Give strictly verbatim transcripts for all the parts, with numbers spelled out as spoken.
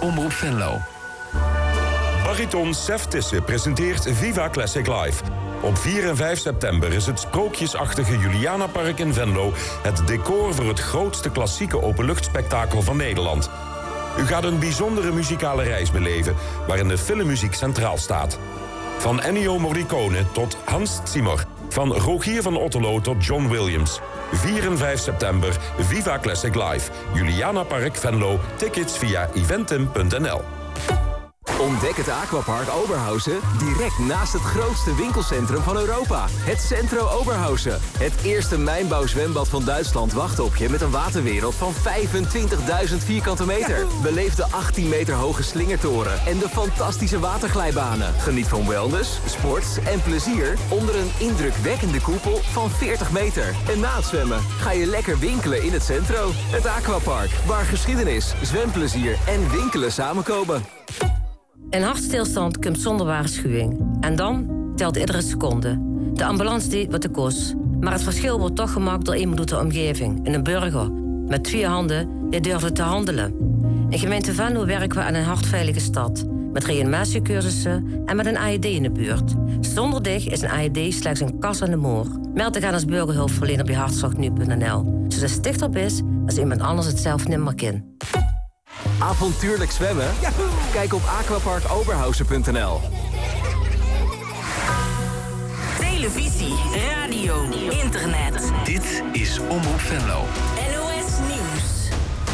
Omroep Venlo. Bariton Sef Tissen presenteert Viva Classic Live. Op vier en vijf september is het sprookjesachtige Julianapark in Venlo het decor voor het grootste klassieke openluchtspektakel van Nederland. U gaat een bijzondere muzikale reis beleven waarin de filmmuziek centraal staat. Van Ennio Morricone tot Hans Zimmer. Van Rogier van Otterlo tot John Williams. vier en vijf september, Viva Classic Live. Julianapark Venlo. Tickets via eventim punt n l. Ontdek het Aquapark Oberhausen direct naast het grootste winkelcentrum van Europa. Het Centro Oberhausen. Het eerste mijnbouwzwembad van Duitsland wacht op je met een waterwereld van vijfentwintigduizend vierkante meter. Beleef de achttien meter hoge slingertoren en de fantastische waterglijbanen. Geniet van wellness, sport en plezier onder een indrukwekkende koepel van veertig meter. En na het zwemmen ga je lekker winkelen in het Centro. Het Aquapark, waar geschiedenis, zwemplezier en winkelen samenkomen. Een hartstilstand komt zonder waarschuwing. En dan telt iedere seconde. De ambulance deed wat de kost. Maar het verschil wordt toch gemaakt door iemand uit de omgeving. En een burger. Met twee handen die durfde te handelen. In gemeente Venlo werken we aan een hartveilige stad. Met reanimatiecursussen en met een A E D in de buurt. Zonder dich is een A E D slechts een kas aan de moor. Meld te gaan als burgerhulpverlener bij hartslag nu punt n l. Zodat het dichterop is als iemand anders het zelf nimmer kan. Avontuurlijk zwemmen? Yahoo! Kijk op aquapark oberhausen punt n l. Televisie, radio, internet. Dit is Omroep Venlo. N O S Nieuws.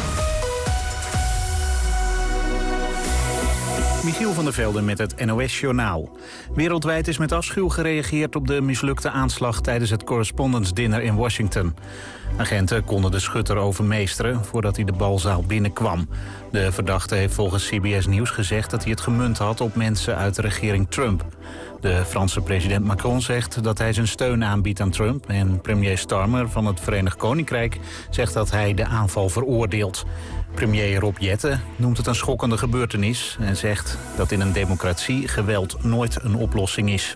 Michiel van der Velde met het N O S-journaal. Wereldwijd is met afschuw gereageerd op de mislukte aanslag tijdens het Correspondence Dinner in Washington. Agenten konden de schutter overmeesteren voordat hij de balzaal binnenkwam. De verdachte heeft volgens C B S Nieuws gezegd dat hij het gemunt had op mensen uit de regering Trump. De Franse president Macron zegt dat hij zijn steun aanbiedt aan Trump. En premier Starmer van het Verenigd Koninkrijk zegt dat hij de aanval veroordeelt. Premier Rob Jetten noemt het een schokkende gebeurtenis en zegt dat in een democratie geweld nooit een oplossing is.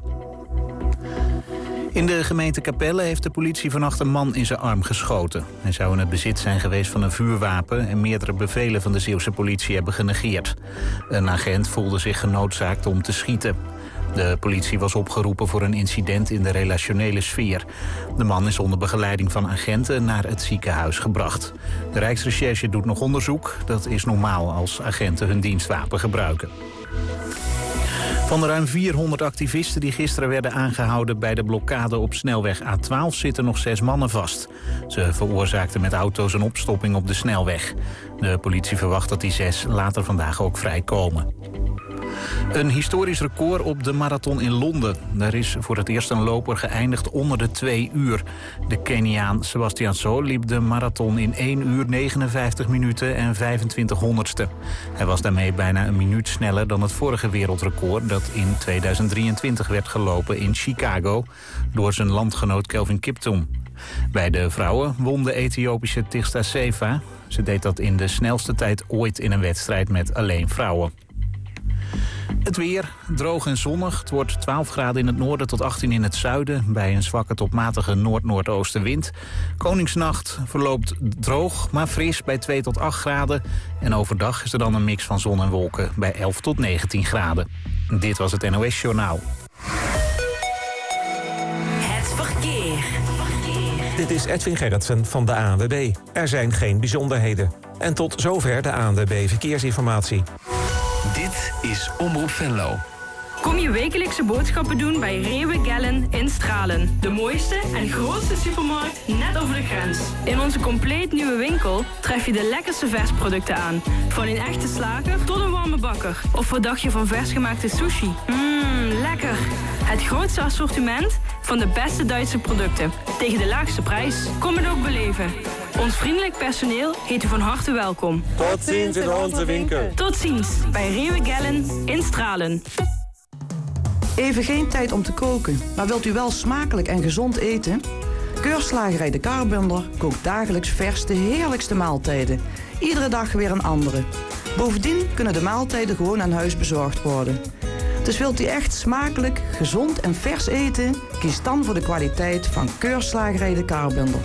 In de gemeente Capelle heeft de politie vannacht een man in zijn arm geschoten. Hij zou in het bezit zijn geweest van een vuurwapen en meerdere bevelen van de Zeeuwse politie hebben genegeerd. Een agent voelde zich genoodzaakt om te schieten. De politie was opgeroepen voor een incident in de relationele sfeer. De man is onder begeleiding van agenten naar het ziekenhuis gebracht. De Rijksrecherche doet nog onderzoek. Dat is normaal als agenten hun dienstwapen gebruiken. Van de ruim vierhonderd activisten die gisteren werden aangehouden bij de blokkade op snelweg A twaalf zitten nog zes mannen vast. Ze veroorzaakten met auto's een opstopping op de snelweg. De politie verwacht dat die zes later vandaag ook vrijkomen. Een historisch record op de marathon in Londen. Daar is voor het eerst een loper geëindigd onder de twee uur. De Keniaan Sebastian So liep de marathon in één uur negenenvijftig minuten en vijfentwintig honderdste. Hij was daarmee bijna een minuut sneller dan het vorige wereldrecord dat in tweeduizend drieëntwintig werd gelopen in Chicago door zijn landgenoot Kelvin Kiptum. Bij de vrouwen won de Ethiopische Tigsta Seva. Ze deed dat in de snelste tijd ooit in een wedstrijd met alleen vrouwen. Het weer, droog en zonnig. Het wordt twaalf graden in het noorden tot achttien in het zuiden... bij een zwakke tot matige noord-noordoostenwind. Koningsnacht verloopt droog, maar fris bij twee tot acht graden. En overdag is er dan een mix van zon en wolken bij elf tot negentien graden. Dit was het N O S-journaal. Het verkeer. Dit is Edwin Gerritsen van de A N W B. Er zijn geen bijzonderheden. En tot zover de A N W B Verkeersinformatie. Dit is Omroep Venlo. Kom je wekelijkse boodschappen doen bij Rewe Gellen in Stralen. De mooiste en grootste supermarkt net over de grens. In onze compleet nieuwe winkel tref je de lekkerste versproducten aan. Van een echte slager tot een warme bakker. Of wat dacht je van versgemaakte sushi? Mmm, lekker. Het grootste assortiment van de beste Duitse producten. Tegen de laagste prijs. Kom het ook beleven. Ons vriendelijk personeel heet u van harte welkom. Tot ziens in onze winkel. Tot ziens bij Rewe Gellen in Stralen. Even geen tijd om te koken, maar wilt u wel smakelijk en gezond eten? Keurslagerij De Karbender kookt dagelijks vers de heerlijkste maaltijden. Iedere dag weer een andere. Bovendien kunnen de maaltijden gewoon aan huis bezorgd worden. Dus wilt u echt smakelijk, gezond en vers eten? Kies dan voor de kwaliteit van Keurslagerij De Karbender.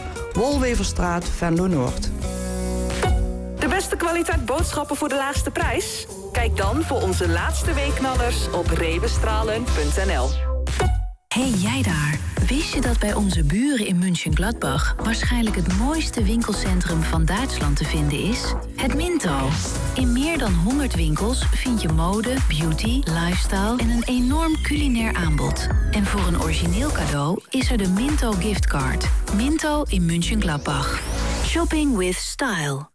Wolweverstraat, Venlo Noord. De beste kwaliteit boodschappen voor de laagste prijs? Kijk dan voor onze laatste weekknallers op reewenstralen punt n l. Hey jij daar, wist je dat bij onze buren in München-Gladbach waarschijnlijk het mooiste winkelcentrum van Duitsland te vinden is? Het Minto. In meer dan honderd winkels vind je mode, beauty, lifestyle en een enorm culinair aanbod. En voor een origineel cadeau is er de Minto giftcard. Minto in München-Gladbach. Shopping with style.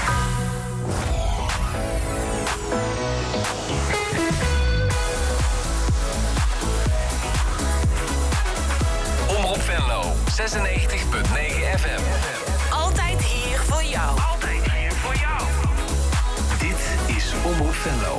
Omroep Venlo, zesennegentig punt negen F M. Altijd hier voor jou. Altijd hier voor jou. Dit is Omroep Venlo.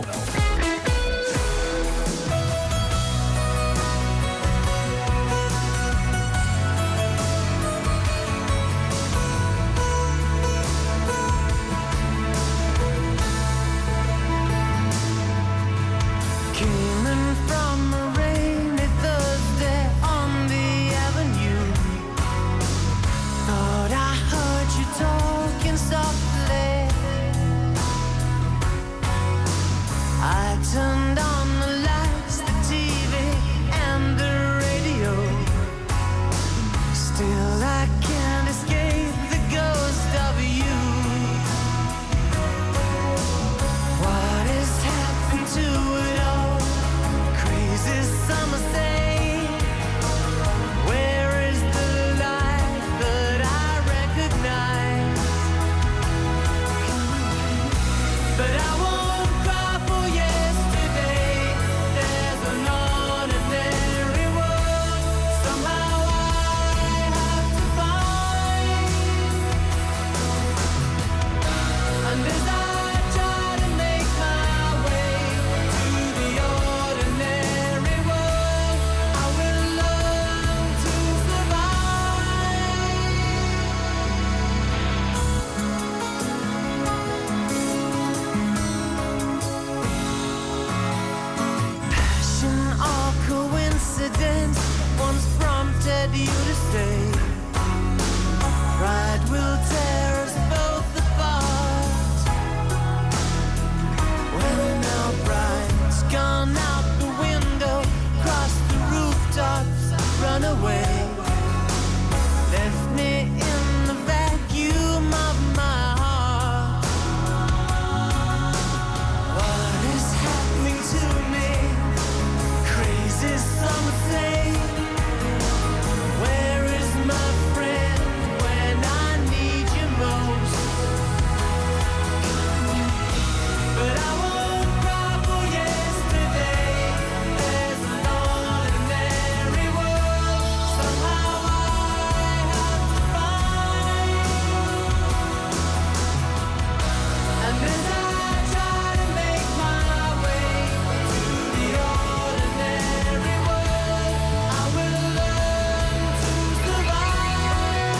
Turned on the lights, the T V and the radio. Still I can't escape the ghost of you. What has happened to it all? Crazy summer day. Where is the life that I recognize? But I won't cry for you. Once prompted you to stay. Pride will tear us both apart. Well, now pride's gone out the window, cross the rooftops, run away. Left me in the vacuum of my heart. What is happening to me? Crazy summer day. Where is my friend when I need you most? But I won't cry for yesterday. There's an ordinary world. Somehow I have to find. And as I try to make my way to the ordinary world, I will learn to survive.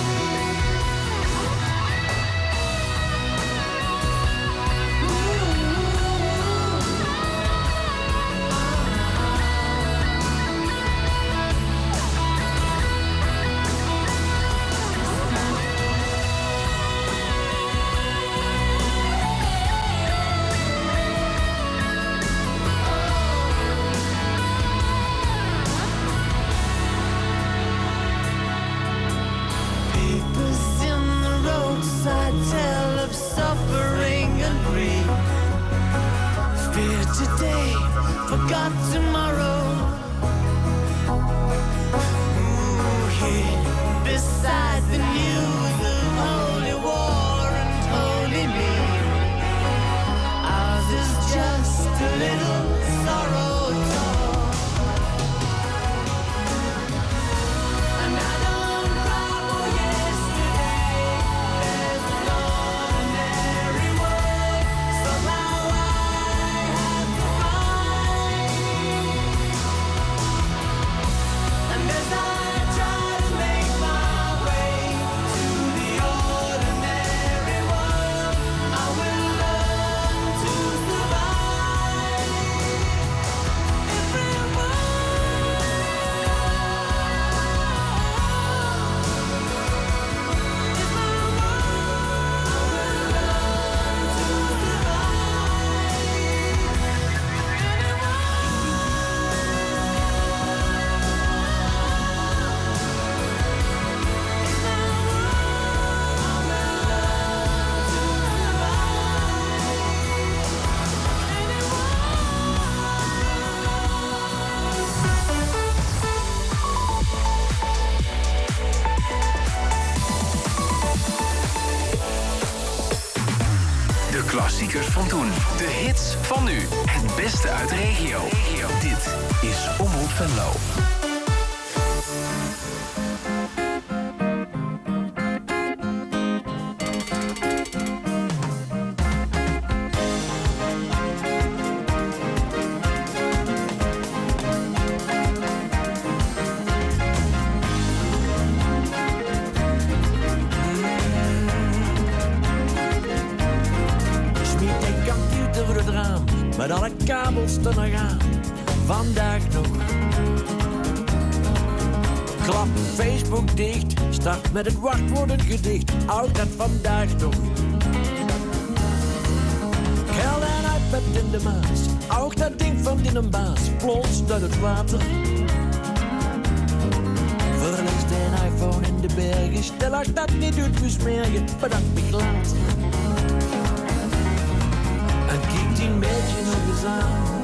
Papers in the roadside tell of suffering and grief. Fear today, forgot tomorrow. Ooh, here beside the news of holy war and holy need. Ours is just a little sorrow talk. And I don't cry for yesterday. There's an ordinary world. Somehow I have to find. Klassiekers van toen. De hits van nu. Het beste uit de regio. Dit is Omroep Venlo. Met alle kabels te nog aan, vandaag nog. Klap Facebook dicht, start met het wachtwoord een gedicht, altijd vandaag nog. Geld en iPad in de maas, ook dat ding van in een baas, plonst uit het water. Verlies de iPhone in de bergen, stel ik dat niet uit versmergen, bedankt me later. En kijk die meidje nog eens aan.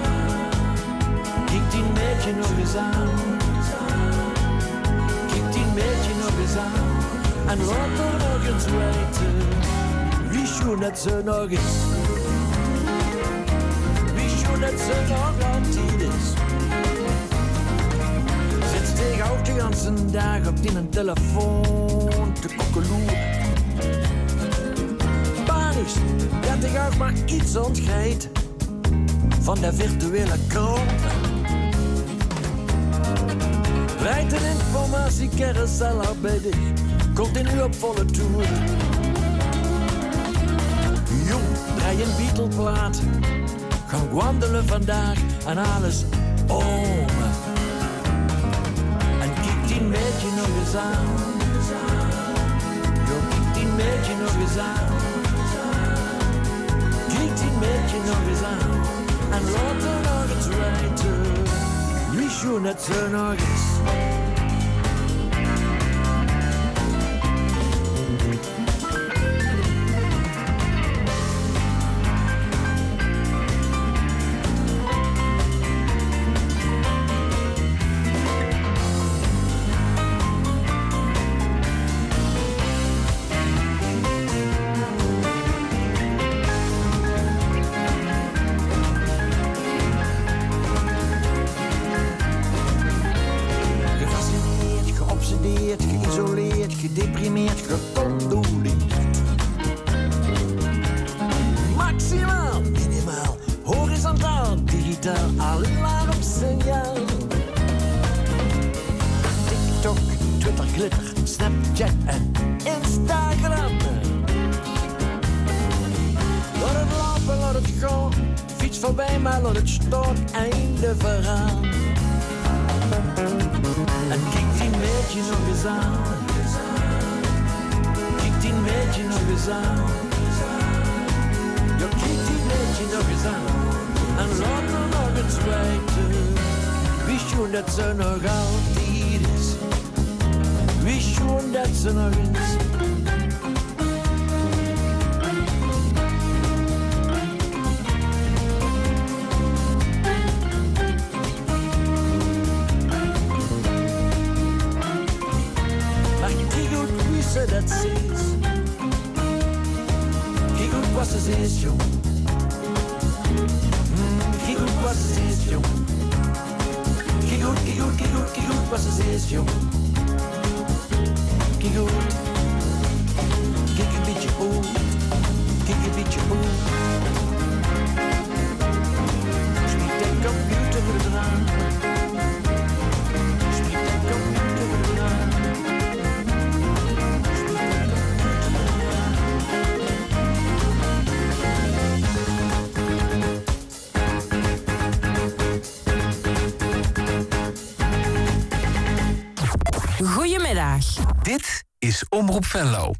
Kijk die meidje nog eens aan. Kijk die meidje nog eens aan. En laat er nog eens weten. Wie schoen dat ze nog is. Wie schoen dat ze nog altijd is. Zit tegen ook de ganse dag op die een telefoon te kokkeloeren. Dat ik ook maar iets ontgrijt van de virtuele kroon. Rijdt een informatiecarousel al bij dich, continu op volle toer. Jong, draai een Beatle-plaat, gaan wandelen vandaag en alles om. En kijk die meidje nog eens aan. Jong, kijk die meidje nog eens aan. Kijk die meidje nog eens aan en laat er nog eens weten. Wie schoen het ze nog eens. Gedeprimeerd, gecondoleerd. Maximaal, minimaal, horizontaal, digitaal, alarmsignaal. TikTok, Twitter, glitter, Snapchat en Instagram. Laat het lopen, laat het gaan. Fiets voorbij, maar laat het staan. Einde verhaal. En kijk die meidje nog eens aan. Kijk die meidje nog eens aan. Ja, kijk die meidje nog eens aan. En laat me nog eens weten. Wie schoen dat ze nog altijd is. Wie schoen dat ze nog eens. Dat ze is. Kijk goed wat ze is, jong. Mm, kijk goed wat ze is, jong. Kijk goed, kijk goed, kijk goed, kijk goed wat ze is, jong. Kijk goed. Kijk een beetje oud. Kijk een beetje oud. Spreek de computer eraan. Spreek de computer eraan. Goedemiddag. Dit is Omroep Venlo.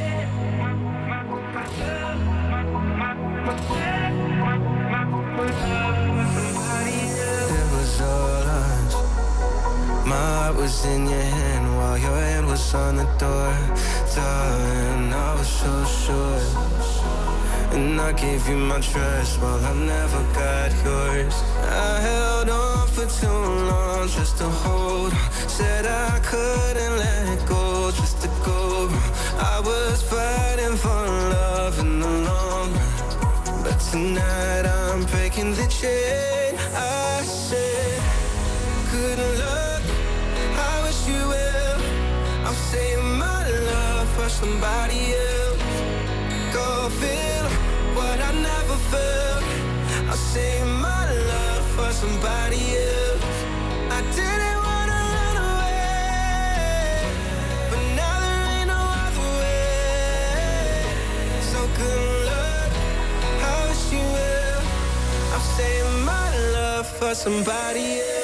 My heart was in your hand while your hand was on the door. Darling, I was so sure. And I gave you my trust while I never got yours. I held on for too long just to hold on. Said I couldn't let go just to go. I was fighting for love in the long run. tonight I'm breaking the chain. I said, good luck, I wish you well. I'm saying my love for somebody else. Go feel what I never felt. I'm saying my love for somebody else. I didn't wanna run away, but now there ain't no other way. So good luck, I wish you well. I'm saying my love for somebody else.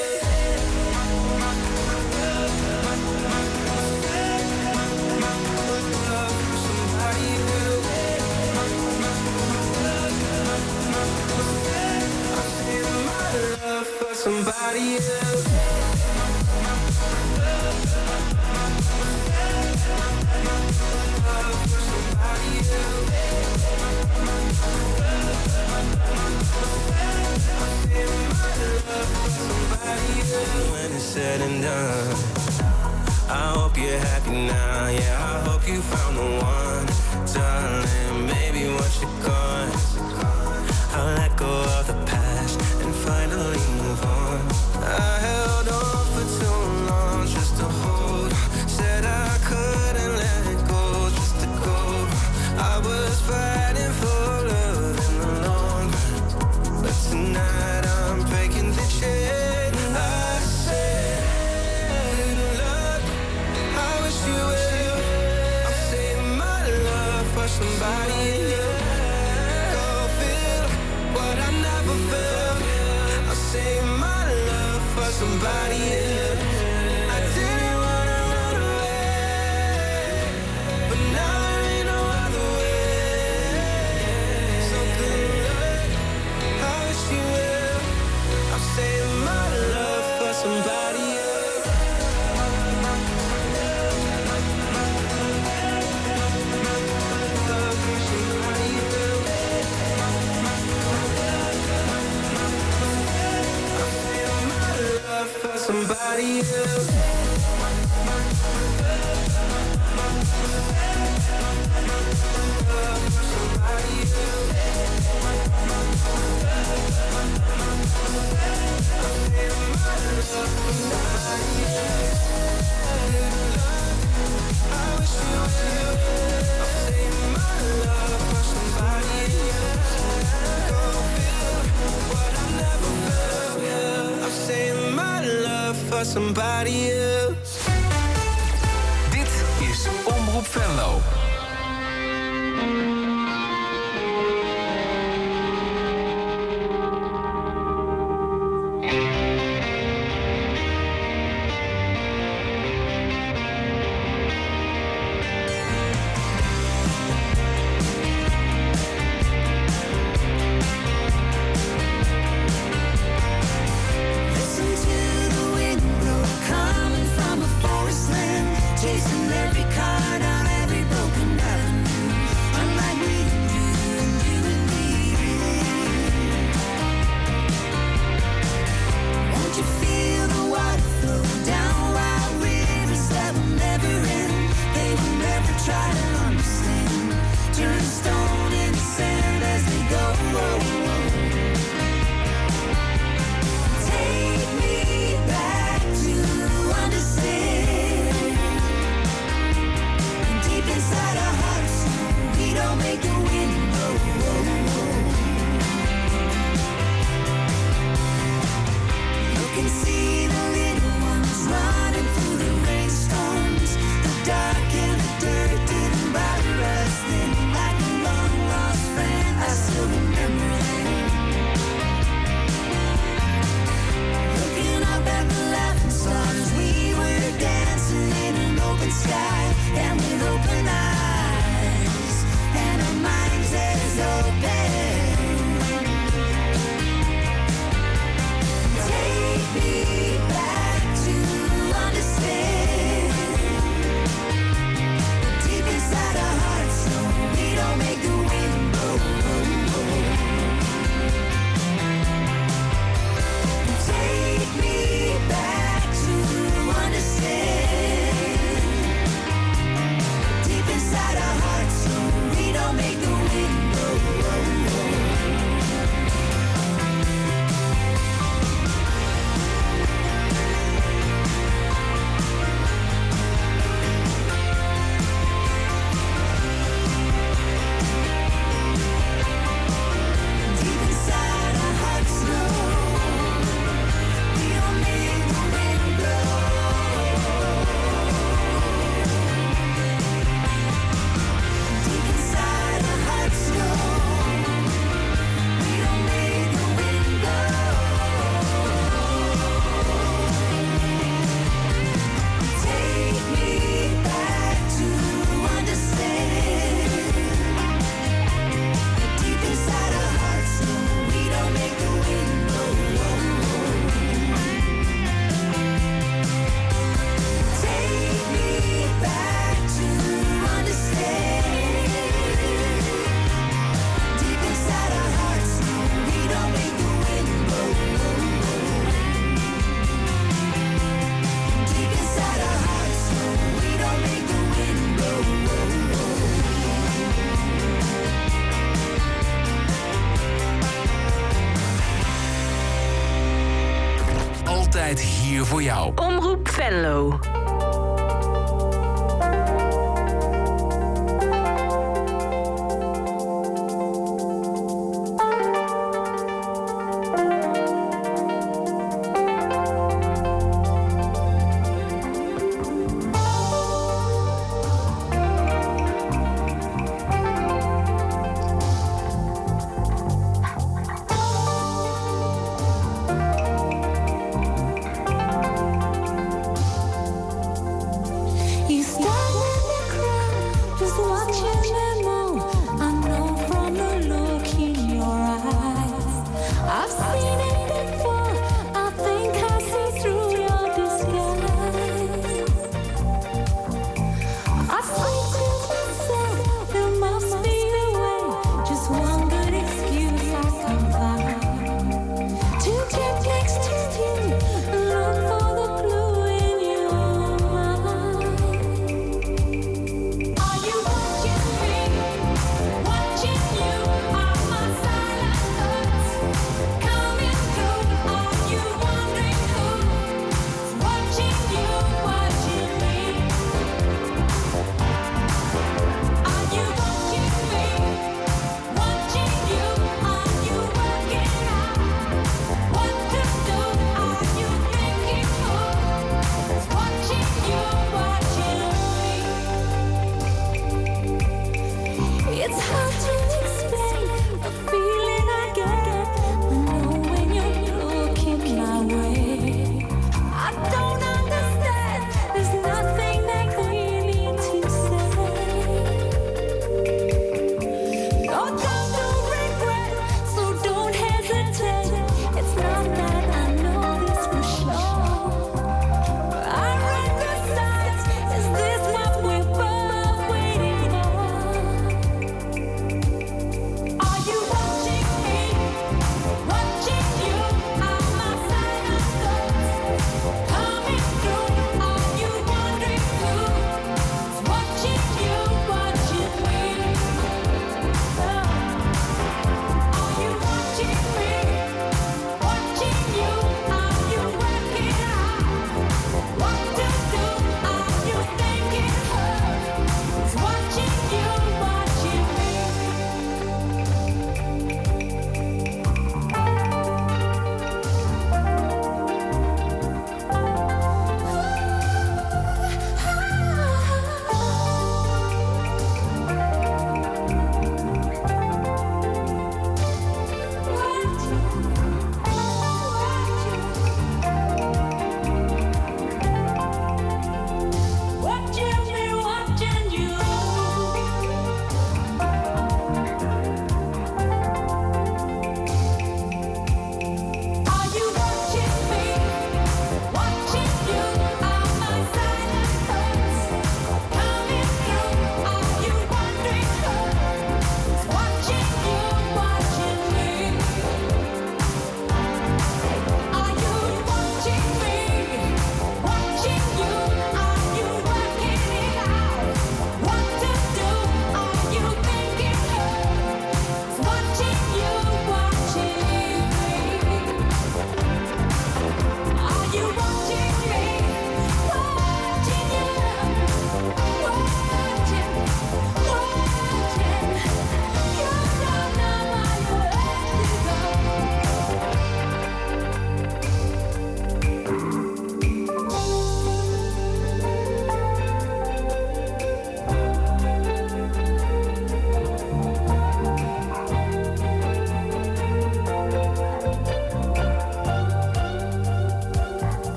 Somebody else. When it's said and done, I hope you're happy now. Yeah, I hope you found the one, darling. Maybe once you're gone, I'll let go of the past and finally move on. I held on for too long just to hold. Said I couldn't let it go just to go. I was fighting for love in the long run, but tonight I'm breaking the chain. I said, good luck, I wish you well. I'm saving my love for somebody else. Go feel what I never felt. I'll save my love for somebody else. I didn't wanna run away, but now there ain't no other way. So good luck, I wish you well. I'm saving my love for somebody else. For somebody else. For somebody else. Dit is Omroep Venlo. Chasing every car down every broken avenue, unlike me and you and you and me. Won't you feel the water flow down wild rivers that will never end? They will never try to understand. Turn stone into sand as they go. Take me back to understand. Inside our hearts, we don't make the wind blow. Look and see the little ones running through the rainstorms. The dark and the dirt didn't bother us then, like a long radio voor jou. Omroep Venlo.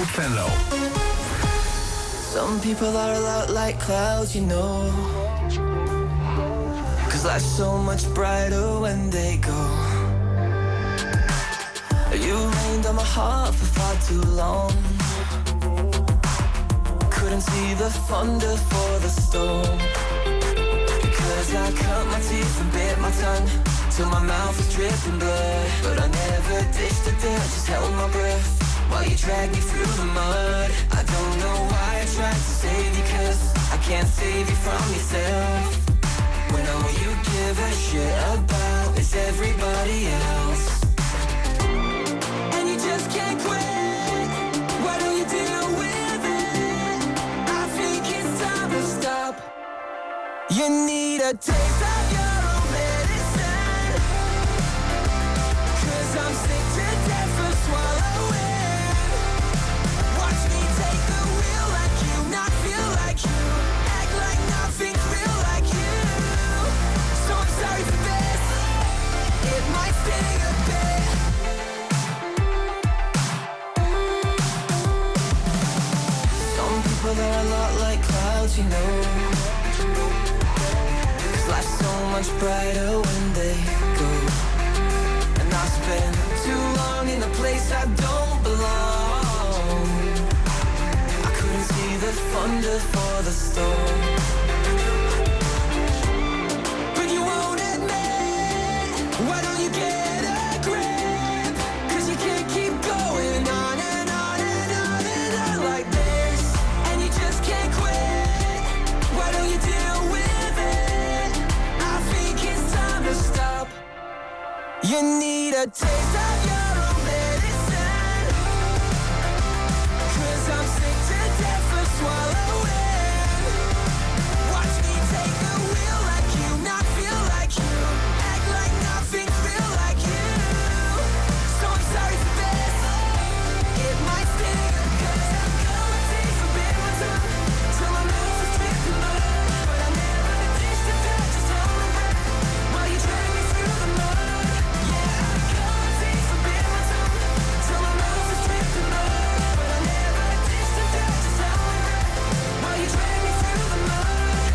Omroep Venlo. Some people are a lot like clouds, you know. Cause life's so much brighter when they go. You rained on my heart for far too long. Couldn't see the thunder for the storm. Cause I cut my teeth and bit my tongue till my mouth was dripping blood. But I never ditched the dirt, just held my breath while you dragged me through the mud. I don't know why I tried to save you, cause I can't save you from yourself. When all you give a shit about is everybody else. And you just can't quit, why don't you deal with it? I think it's time to stop. You need a taste of your own medicine, cause I'm sick to death of swallowing. Watch me take the wheel like you, not feel like you, act like nothing's real like you. So I'm sorry for this, it might sting a bit. Some people are a lot like clouds, you know. Life's so much brighter when they go. And I spend too long in a place I don't belong. I couldn't see the thunder for the storm. But you won't admit, why don't you get a grip? Cause you can't keep going on and on and on and on like this. And you just can't quit, why don't you deal with it? Stop. You need a taste of your own medicine, cause I'm sick to death of swallowing. Watch me take the wheel like you, not feel like you, act like nothing's real like you. So I'm sorry for this, it might sting, cause I'm gonna taste a bit more time till my mouth is dripping blood. But I never ditched the dirt, just held my breath while you drag me through the mud. Yeah, I can't taste a bit more time till my mouth is dripping blood. But I never ditched the dirt, just held my breath while you drag me through the mud.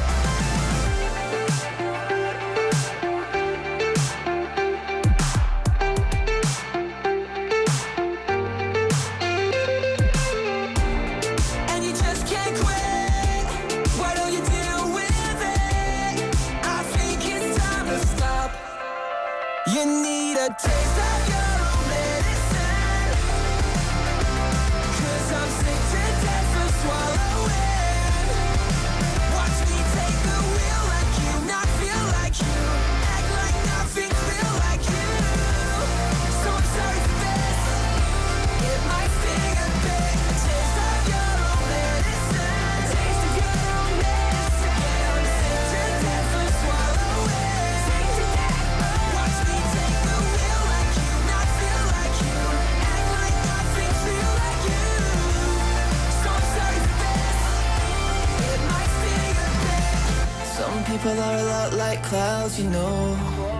And you just can't quit, why don't you deal with it? I think it's time to stop. You need a taste of your own medicine, cause I'm sick to death of swallowing. Watch me take the wheel like you, not feel like you, act like nothing's real like you. So I'm sorry for this, it might sting a bit. A taste of your own medicine, taste of your own medicine. Yeah, I'm sick to death of swallowing. Sick to death. Watch me take the wheel like you, not feel like you, act like nothing's real like you. So I'm sorry for this, it might sting a bit. Some people are a lot like clouds, you know.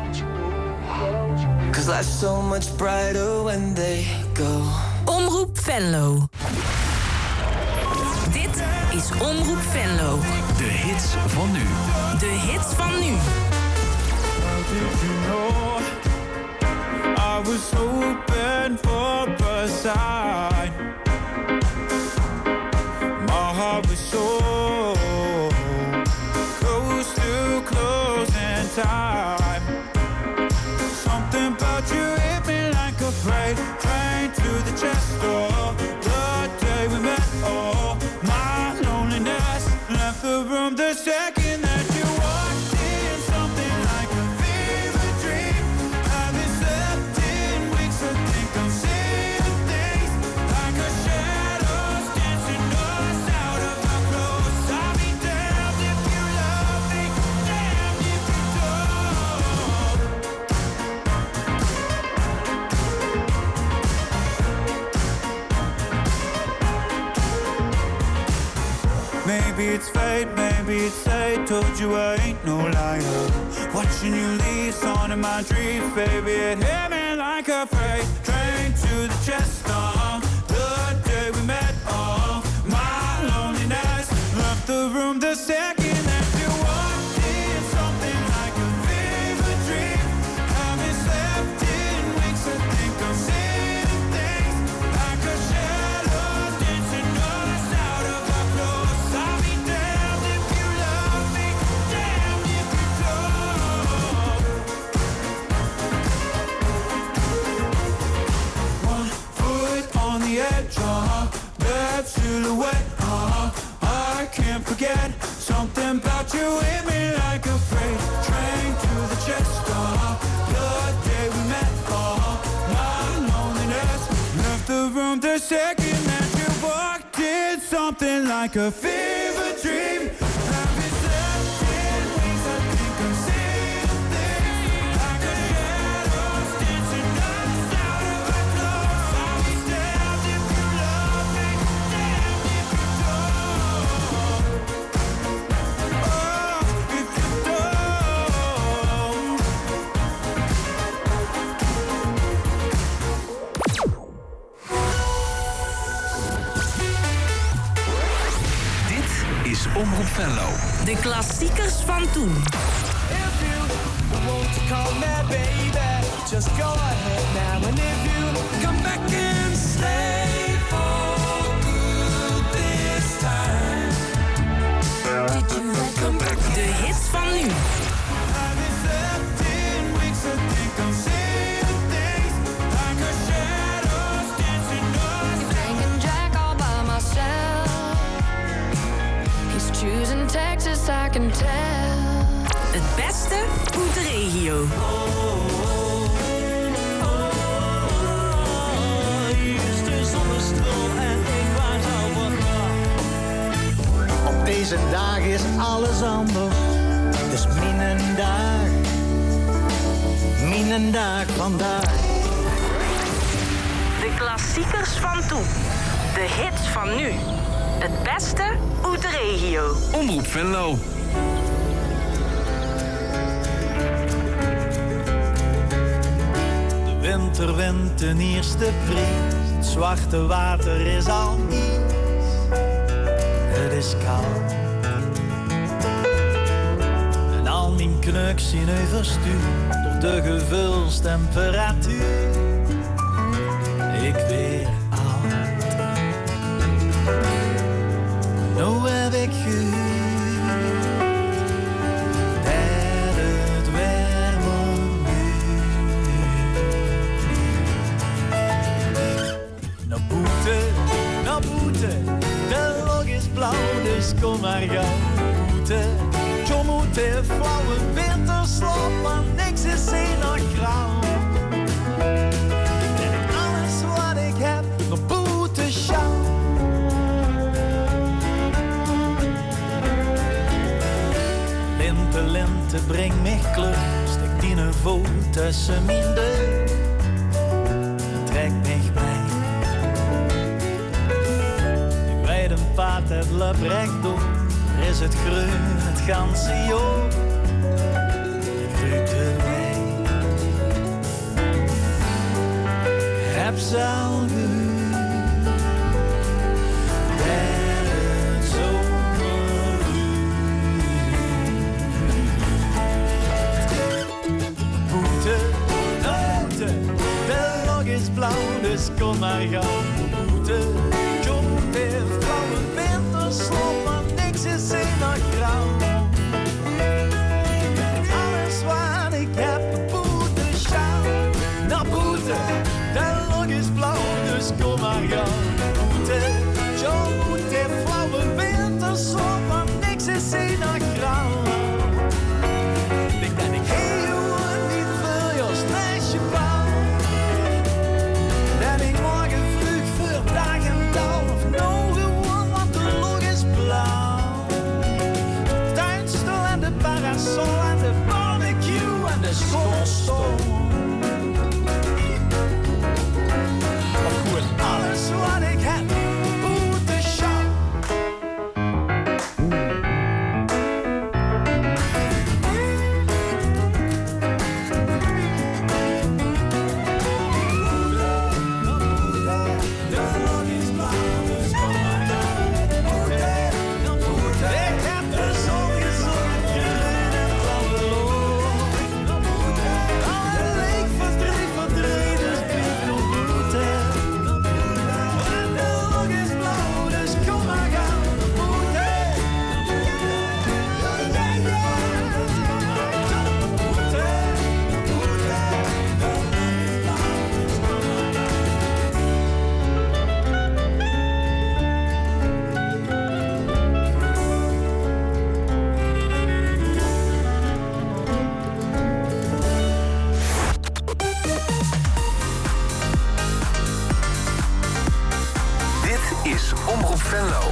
Cause life's so much brighter when they go. Omroep Venlo. Dit is Omroep Venlo. De hits van nu. De hits van nu. Did you know I was hoping for a sign? My heart was so close to closing time. Something about you hit me like a freight train to the chest door. The day we met, oh, my loneliness left the room the second that you walked in. Something like a fever dream. Haven't slept in weeks. I think I'm seeing things like a shadows dancing us out of our clothes. I'll be damned if you love me, damned if you don't. Maybe it's fate, maybe it's fate. Told you I ain't no liar. Watching you leave, on in my dreams, baby. It hit me like a freight train to the chest. Uh, the day we met, forget. Something about you hit me like a freight train to the chest. Oh, the day we met, oh, my loneliness left the room the second that you walked in. Something like a fever dream. I've been slept in wings, I think I'm seeing things like a shadow dancing us out of our clothes. I'll be damned if you love me, damned if you don't. Oh, if you don't. Dit is Omroep Venlo. De klassiekers van toen. If you want to call me baby, just go ahead now. And if you come back and stay for good this time, did you come back? De hits van nu. I've been slept in weeks, I think I'm seeing things like a shadow dancing us Hanging Jack all by myself. He's choosing Texas, I can tell. Het beste uit de regio. Hier is de zonnestroom en ik waard over. Op deze dag is alles anders. Dus mijn dag, mijn dag vandaag. De klassiekers van toen. De hits van nu. Het beste uit de regio. Omroep Venlo. De winter wint de eerste prijs. Het zwarte water is al ijs. Het is koud. En al mijn knuks zien overstuur door de gevulstemperatuur. Ik weer oud. Nou heb ik gehuurd dat het warmer nu. Nou boete, nou boete, de log is blauw, dus kom maar gauw. Boete, John moet in flauwe winterslaap, want niks is hier nog grauw. Ik denk alles wat ik heb, nog boete sjouw. Lente, lente, breng mij kleur. Stek die een voet tussen mijn deur. Trek mij bij. Ik weet een paard, het loopt rechtdoor. Er is het groen, het ganse jaar. Ik ruik de wijn. Heb ze al gehuurd. Blauw, dus kom maar gauw moeten. John moet in flauwe winterslaap, want niks is hier nog grauw. Alles wat ik heb, boete, sjouw. Nou boete, de log is blauw, dus Dit is Omroep Venlo.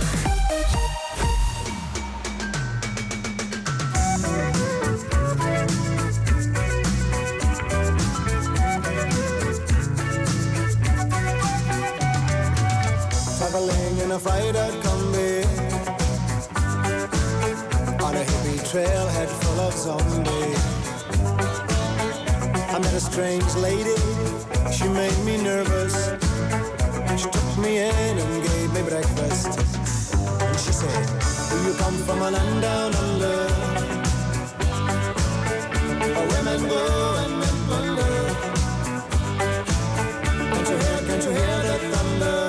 Traveling in a freighter combi on a hippie trailhead full of zombies. I met a strange lady, she made me nervous. She took me in and gave me breakfast. And she said, do you come from a land down under, where women go and men wonder? Can't you hear, can't you hear the thunder?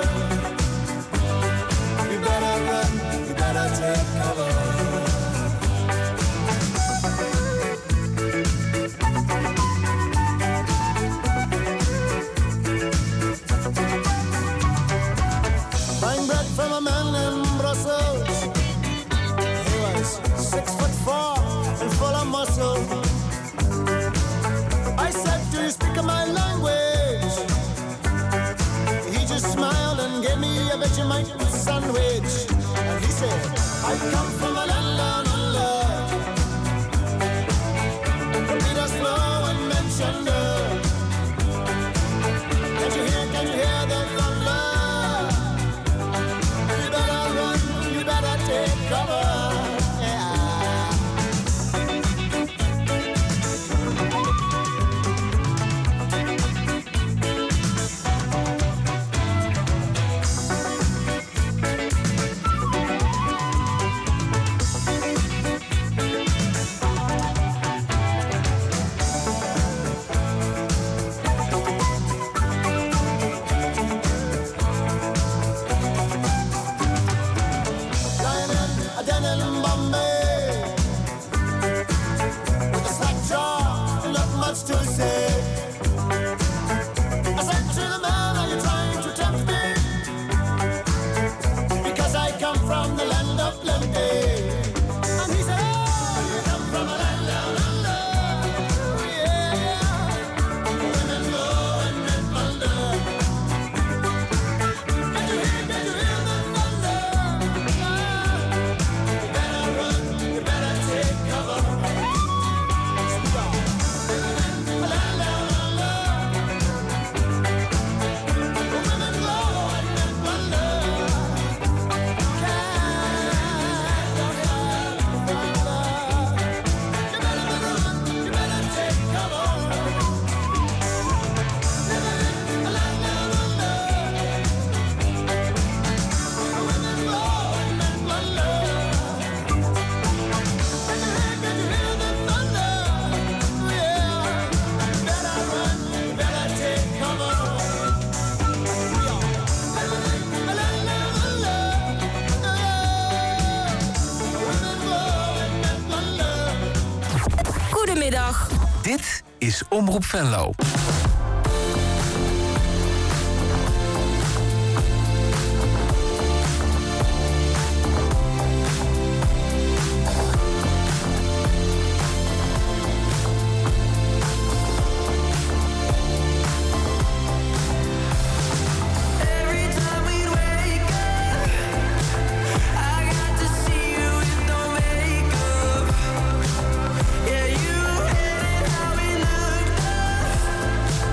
You better run, you better take cover. Buying bread from a man in Brussels. He was six foot four and full of muscle. I said, do you speak my language? He just smiled and gave me a Vegemite sandwich. And he said, I come from a land down under, from Peter Slow and Menchender. Can't you hear, can you hear the thunder? You better run, you better take cover. To say, I said to the man, are you trying to tempt me? Because I come from the land of plenty. And he said, oh, you come from a land down under. Yeah, women go and men wonder. Can you hear, can you hear the thunder? Ah, you better run, you better take cover. Goedemiddag. Dit is Omroep Venlo. Yeah, you hit it how we looked up.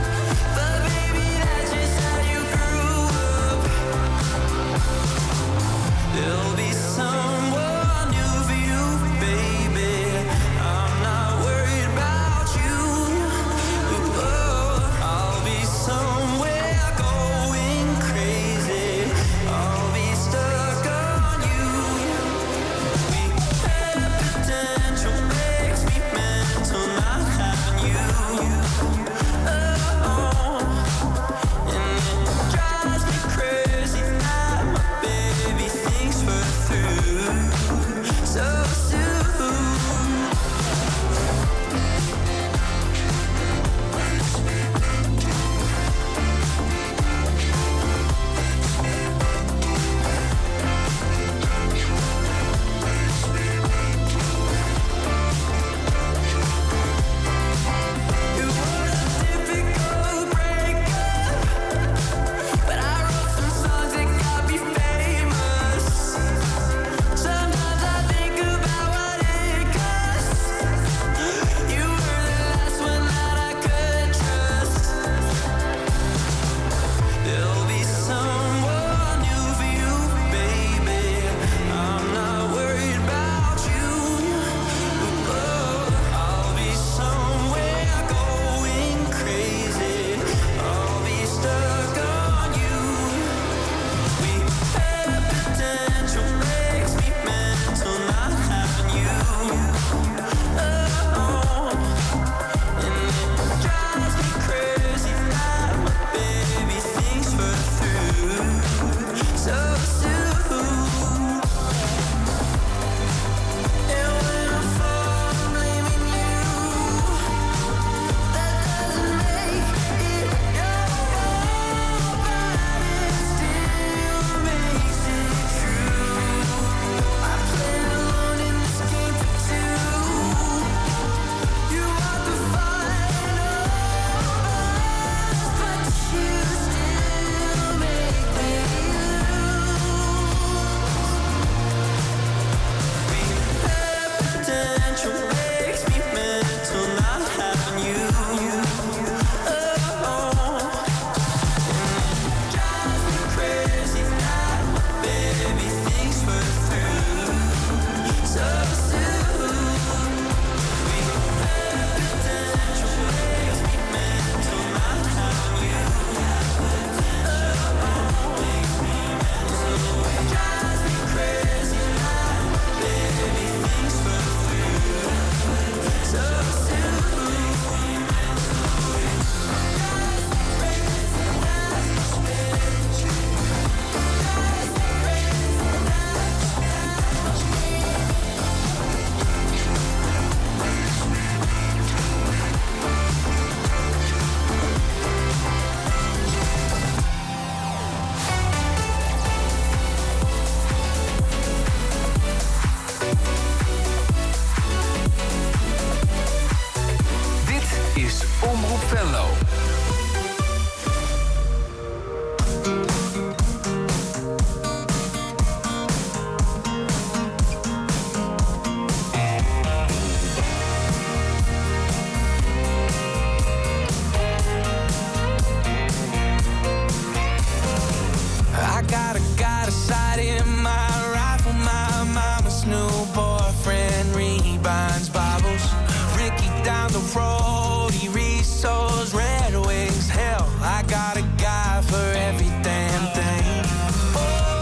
got a sight in my rifle. My mama's new boyfriend rebinds Bibles. Ricky down the road, he reads those Red Wings. Hell, I got a guy for every damn thing. Oh,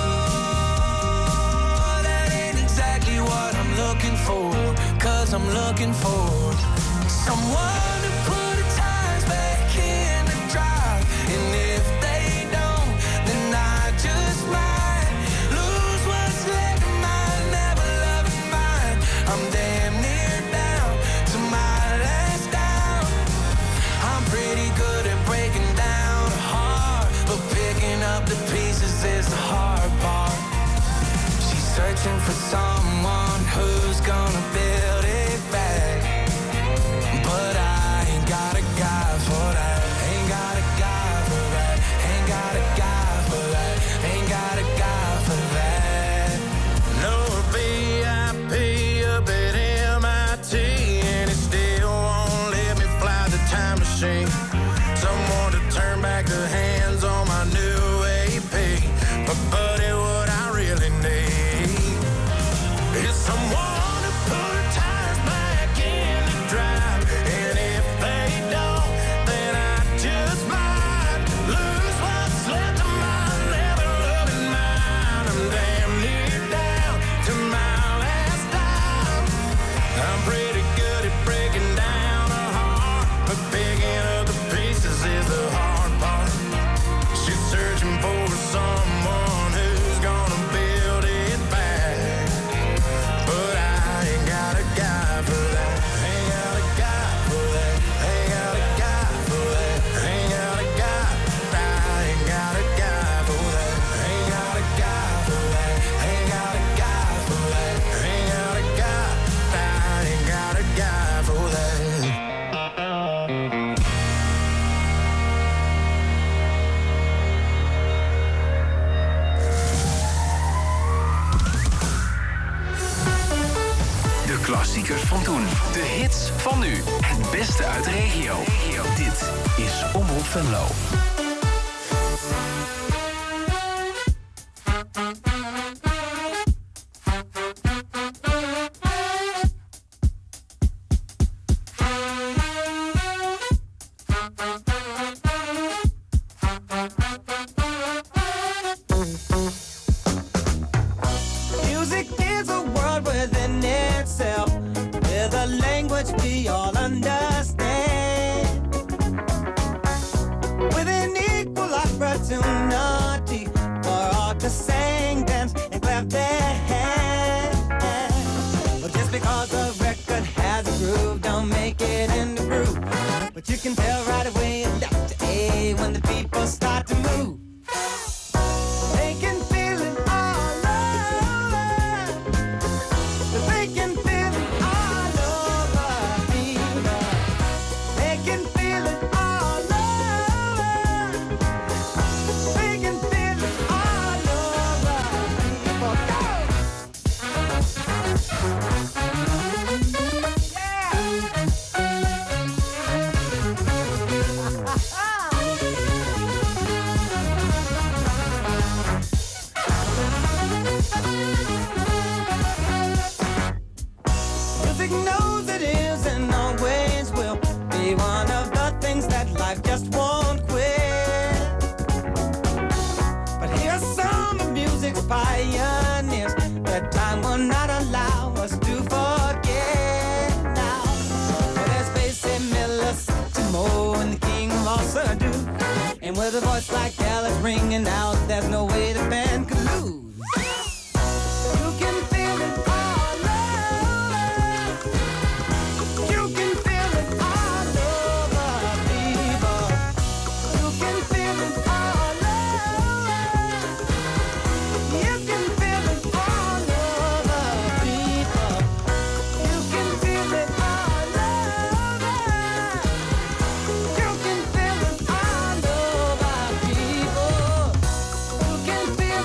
that ain't exactly what I'm looking for. Cause I'm looking for someone to put the tires back in the drive. And if they don't, then I just might lose what's left of my never loving mind. I'm damn near down to my last down. I'm pretty good at breaking down a heart, but picking up the pieces is the hard part. She's searching for someone who's gonna build it back, but I ain't got a guy for that. Ain't got a guy for that. Ain't got a guy for that. Ain't got a guy for that. No V I P up at M I T, and it still won't let me fly the time machine. Someone to turn back the hands on my new A P. But buddy, what I really need is someone to put tires back in the drive. And if they don't, then I just might lose what's left of my never loving mind. I'm damn near down to my last dime. I'm pretty good at breaking down a heart, but picking up the pieces is the hard part. She's searching for someone who's gonna build it back, but I ain't got a guy for that. Ain't got a guy for that. Ain't got a guy for that. Ain't got a guy. I ain't got a guy for that. Ain't got a guy for that. Ain't got a guy for that. Ain't got a guy. I ain't got a guy for that. De klassiekers van toen. De hits van nu. Het beste uit de regio. Dit is Omroep Venlo. Music is a world within itself, with a language we all understand, with an equal opportunity for all to sing, dance, and clap their hands. But just because a record has a groove, don't make it in the groove. But you can tell right away left to A when the people start to move. They can feel it all over. They can feel it all over, fever. They can feel it all over. They can feel it all over, people. Music knows it is and always will be one of the things that life just won't quit. But here's some of music's pioneers that time will not allow us to forget now. Well, there's Basie Miller, Timo, and the King of Walsa do. And with a voice like Alice ringing out, there's no way the band could lose. You can feel it all over. You can feel it all over, people. You can feel it all over. You can feel it all over, people. You can feel it all over. You can feel it all over, people. You can feel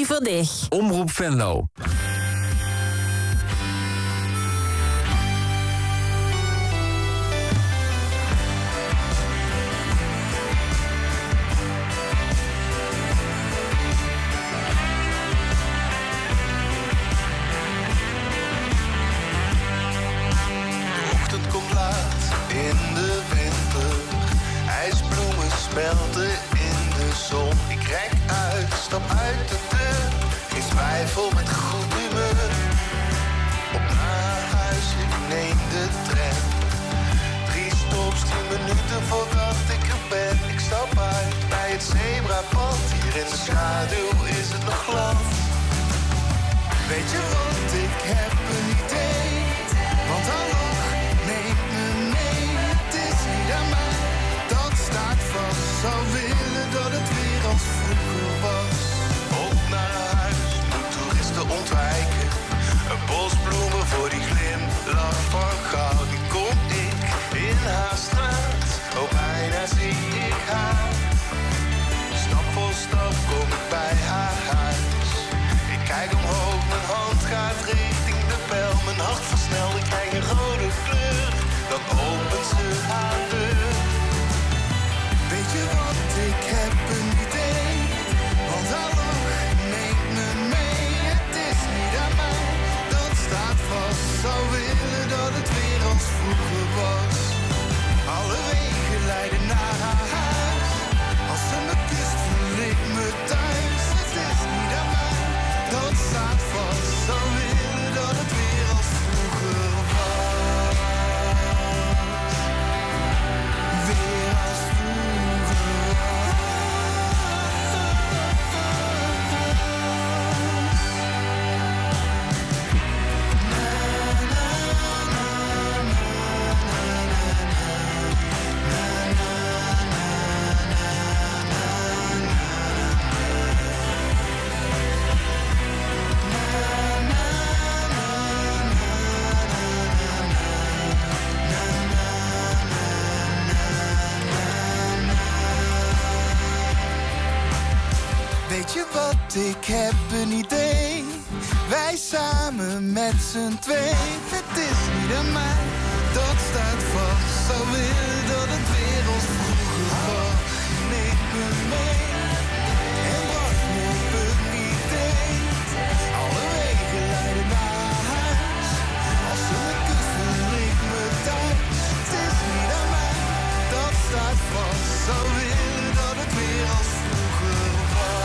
voor dich. Omroep Venlo. Smelten in de zon. Ik rek uit, stap uit de deur. Geen twijfel met goed humeur. Op naar huis, ik neem de tram. Drie stops, tien minuten voordat ik er ben. Ik stap uit bij het zebrapad. Hier in de schaduw is het nog glad. Weet je wat, ik heb een idee. Want hallo, neem me mee. Het is niet aan mij. Zou willen dat het weer als vroeger was. Op naar huis, moet toeristen ontwijken. Een bos bloemen voor die glimlach van goud. Nu kom ik in haar straat, oh bijna zie ik haar. Stap voor stap kom ik bij haar huis. Ik kijk omhoog, mijn hand gaat richting de bel. Mijn hart versnelt, ik krijg een rode kleur. Dan opent ze haar deur. Weet je wat, ik heb een idee. Want hallo, neem me mee. Het is niet aan mij, dat staat vast. Zou willen dat het weer als vroeger was. Alle wegen leiden naar haar huis. Als ze me kust, voel ik me thuis. Het is niet aan mij, dat staat vast. Zou willen dat het weer als vroeger was. Weer als Weet je wat, ik heb een idee. Wij samen met z'n twee. Het is niet aan mij, dat staat vast. Zou willen dat het weer als vroeger was. Neem me mee en wacht me op een idee. Alle wegen leiden naar huis. Als ze me kust, voel ik me thuis. Het is niet aan mij, dat staat vast. Zou willen dat het weer als vroeger was.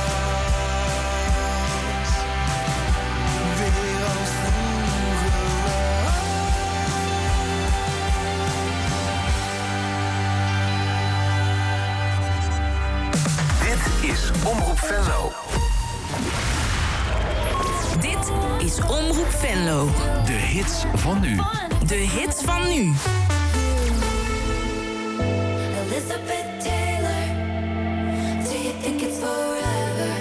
Dit is Omroep Venlo. Dit is Omroep Venlo. De hits van nu. De hits van nu. Elizabeth Taylor, do you think it's forever?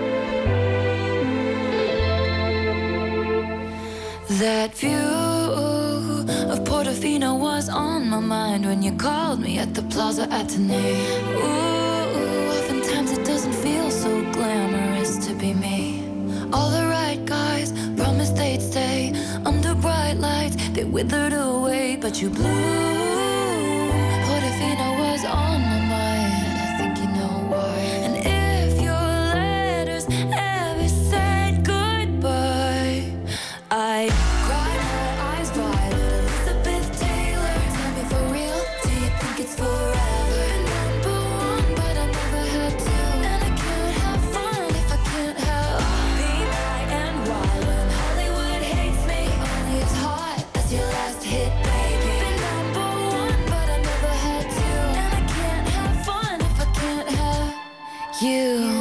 That view of Portofino was on my mind when you called me at the Plaza Athénée. Ooh, oftentimes it doesn't feel so glamorous to be me. All the right guys promised they'd stay under bright lights. They withered away, but you blew. Portofino was on my mind. I think you know why. And if your letters ever said goodbye, I cried my eyes violet. Elizabeth Taylor, tell me for real, do you think it's forever? Number one, but I never had to. And I can't have fun if I can't have Be my and wild when Hollywood hates me. Only as hot as your last hit, baby. Been number one, but I never had to. And I can't have fun if I can't have you.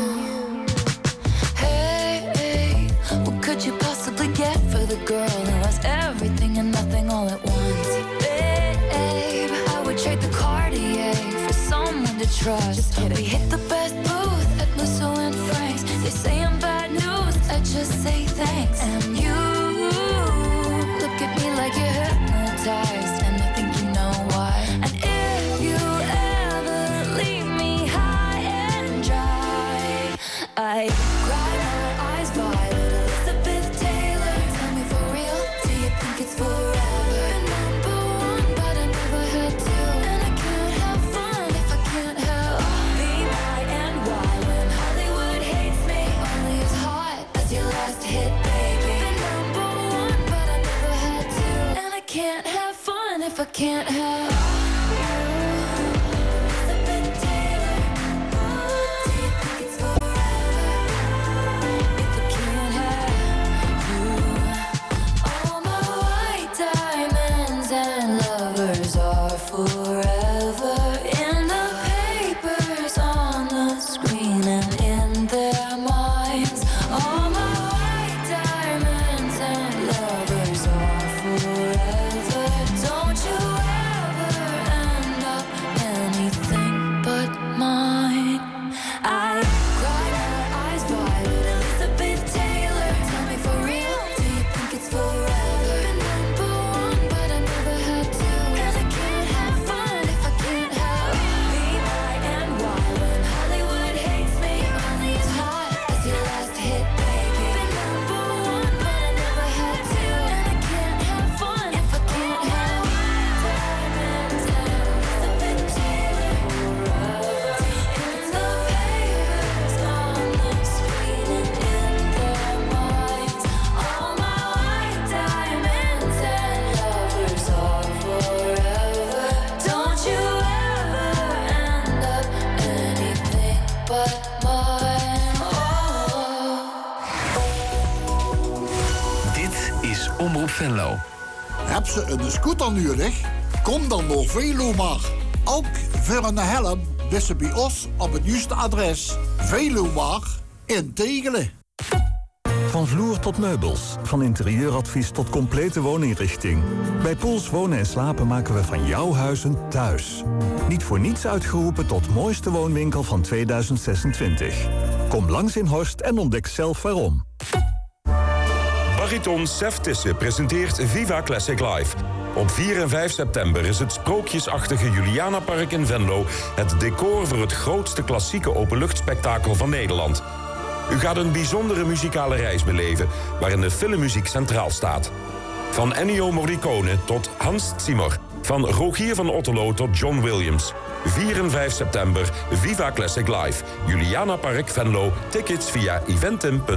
What could you possibly get for the girl who has everything and nothing all at once? Babe, I would trade the Cartier for someone to trust. Just kidding. We hit the best booth at Musso and Frank's. They say I'm bad news, I just say thanks. And you look at me like you're hypnotized, and I think you know why. And if you ever leave me high and dry, I cry my eyes Venlo. Heb ze een scooter nodig? Kom dan naar Velomar. Ook voor een helm wist bij ons op het juiste adres. Velomar in Tegelen. Van vloer tot meubels, van interieuradvies tot complete wooninrichting. Bij Poels Wonen en Slapen maken we van jouw huis een thuis. Niet voor niets uitgeroepen tot mooiste woonwinkel van tweeduizend zesentwintig. Kom langs in Horst en ontdek zelf waarom. Bariton Sef Tisse presenteert Viva Classic Live. Op vier en vijf september is het sprookjesachtige Julianapark in Venlo het decor voor het grootste klassieke openluchtspektakel van Nederland. U gaat een bijzondere muzikale reis beleven, waarin de filmmuziek centraal staat. Van Ennio Morricone tot Hans Zimmer. Van Rogier van Otterlo tot John Williams. vier en vijf september, Viva Classic Live. Julianapark Venlo. Tickets via eventim punt n l.